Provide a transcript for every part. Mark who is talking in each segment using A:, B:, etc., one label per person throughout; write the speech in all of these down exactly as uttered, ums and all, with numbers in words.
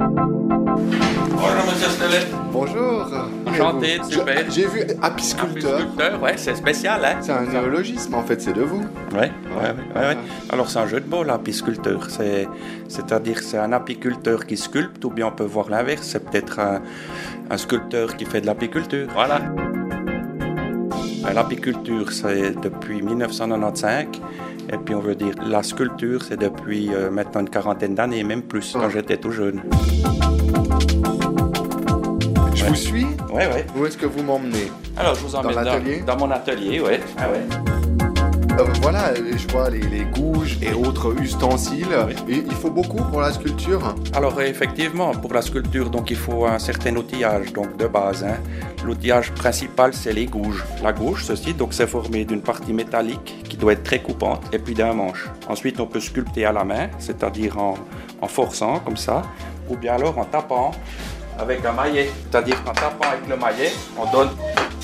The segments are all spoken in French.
A: Bonjour Monsieur Stellet.
B: Bonjour.
A: Enchanté, super.
B: J'ai vu apiculteur.
A: Apiculteur, ouais, c'est spécial, hein.
B: C'est un néologisme en fait, c'est de vous.
A: Ouais, ouais, ouais, ouais, ouais. Alors c'est un jeu de mots l'apiculteur. C'est, c'est-à-dire c'est un apiculteur qui sculpte, ou bien on peut voir l'inverse, c'est peut-être un, un sculpteur qui fait de l'apiculture. Voilà. L'apiculture, c'est depuis dix-neuf cent quatre-vingt-quinze. Et puis on veut dire la sculpture, c'est depuis euh, maintenant une quarantaine d'années, même plus, quand oh. j'étais tout jeune.
B: Je ouais. vous suis.
A: Ouais, ouais.
B: Où est-ce que vous m'emmenez?
A: Alors je vous emmène dans, dans, dans mon atelier, ouais. Ah, ouais.
B: Euh, voilà, je vois les, les gouges et autres ustensiles. Oui. Et il faut beaucoup pour la sculpture?
A: Alors effectivement, pour la sculpture, donc il faut un certain outillage, donc de base. Hein. L'outillage principal, c'est les gouges. La gouge, ceci, donc c'est formé d'une partie métallique qui doit être très coupante, et puis d'un manche. Ensuite, on peut sculpter à la main, c'est-à-dire en, en forçant comme ça, ou bien alors en tapant avec un maillet. C'est-à-dire qu'en tapant avec le maillet, on donne,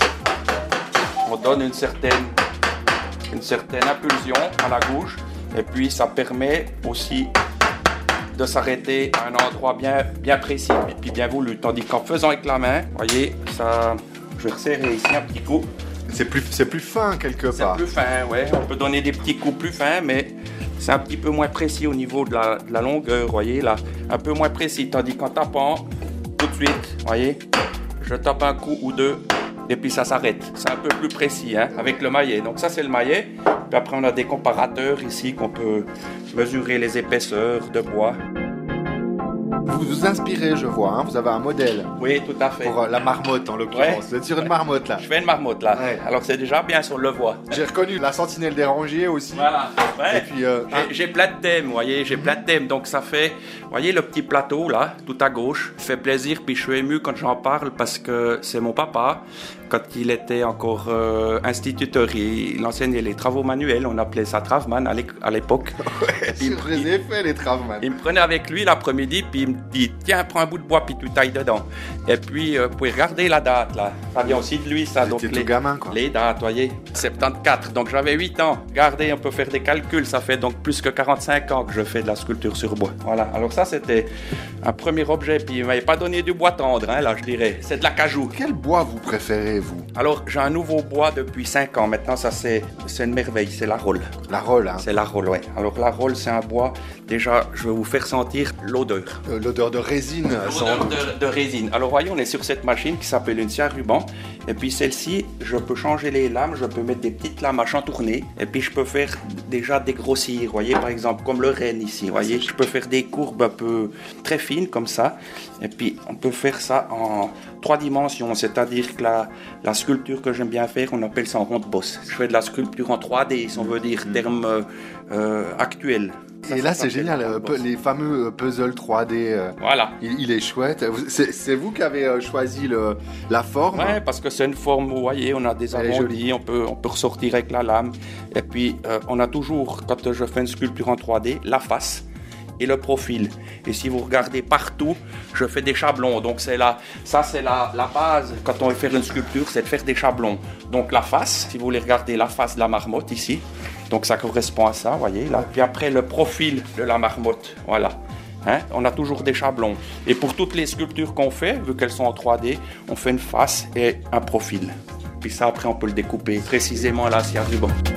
A: on donne une certaine une certaine impulsion à la gouge, et puis ça permet aussi de s'arrêter à un endroit bien, bien précis et puis bien voulu, tandis qu'en faisant avec la main, vous voyez, ça, je vais resserrer ici un petit coup.
B: C'est plus, c'est plus fin quelque part.
A: C'est plus fin, ouais. On peut donner des petits coups plus fins, mais c'est un petit peu moins précis au niveau de la, de la longueur, vous voyez, là, un peu moins précis, tandis qu'en tapant, tout de suite, vous voyez, je tape un coup ou deux, et puis ça s'arrête. C'est un peu plus précis, hein, avec le maillet. Donc ça, c'est le maillet. Puis après, on a des comparateurs ici qu'on peut mesurer les épaisseurs de bois.
B: Vous vous inspirez, je vois, hein, vous avez un modèle.
A: Oui, tout à fait.
B: Pour euh, la marmotte, en l'occurrence.
A: Ouais.
B: Vous êtes sur une marmotte, là.
A: Je fais une marmotte, là. Ouais. Alors, c'est déjà bien sur le voie.
B: J'ai reconnu la sentinelle des rangiers aussi.
A: Voilà. Ouais.
B: Et puis, euh,
A: j'ai, hein. j'ai plein de thèmes, vous voyez, j'ai plein de thèmes. Donc, ça fait, vous voyez, le petit plateau, là, tout à gauche, fait plaisir. Puis, je suis ému quand j'en parle parce que c'est mon papa. Quand il était encore euh, instituteur, il, il enseignait les travaux manuels, on appelait ça Travman à l'époque.
B: Ouais, il, sur les effets, les Travman.
A: Il me prenait avec lui l'après-midi, puis il me dit, tiens, prends un bout de bois, puis tu tailles dedans. Et puis, euh, vous pouvez regarder la date, là. Ça vient aussi de lui, ça.
B: Donc, les, tout gamin, quoi.
A: Les dates, vous voyez. soixante-quatorze, donc j'avais huit ans. Regardez, on peut faire des calculs, ça fait donc plus que quarante-cinq ans que je fais de la sculpture sur bois. Voilà, alors ça, c'était un premier objet, puis il ne m'avait pas donné du bois tendre, hein, là, je dirais. C'est de l'acajou.
B: Quel bois vous préférez, vous?
A: Alors, j'ai un nouveau bois depuis cinq ans. Maintenant, ça, c'est, c'est une merveille. C'est la Rolle.
B: La Rolle, hein?
A: C'est la Rolle, oui. Alors, la Rolle, c'est un bois. Déjà, je vais vous faire sentir l'odeur.
B: Euh, l'odeur de résine.
A: L'odeur de, de résine. Alors, voyez, on est sur cette machine qui s'appelle une scie à ruban. Et puis, celle-ci, je peux changer les lames. Je peux mettre des petites lames à chantourner. Et puis, je peux faire déjà dégrossir. Vous voyez, par exemple, comme le renne ici. Vous voyez, je peux faire des courbes un peu très fines, comme ça. Et puis, on peut faire ça en trois dimensions. C'est-à-dire que la, la sculpture que j'aime bien faire, on appelle ça en ronde-bosse. Je fais de la sculpture en trois D, si on veut dire, terme euh, euh, actuel.
B: Ça, et là, c'est génial, euh, les fameux puzzles trois D. Euh,
A: voilà.
B: Il, il est chouette. C'est, c'est vous qui avez euh, choisi le, la forme?
A: Oui, parce que c'est une forme, vous voyez, on a des arrondis, on peut, on peut ressortir avec la lame. Et puis, euh, on a toujours, quand je fais une sculpture en trois D, la face et le profil. Et si vous regardez partout, je fais des chablons. Donc c'est la, ça c'est la, la base quand on veut faire une sculpture, c'est de faire des chablons. Donc la face, si vous voulez regarder la face de la marmotte ici, donc ça correspond à ça, voyez là. Puis après le profil de la marmotte, voilà. Hein, on a toujours des chablons. Et pour toutes les sculptures qu'on fait, vu qu'elles sont en trois D, on fait une face et un profil. Puis ça après on peut le découper précisément à la scie à ruban.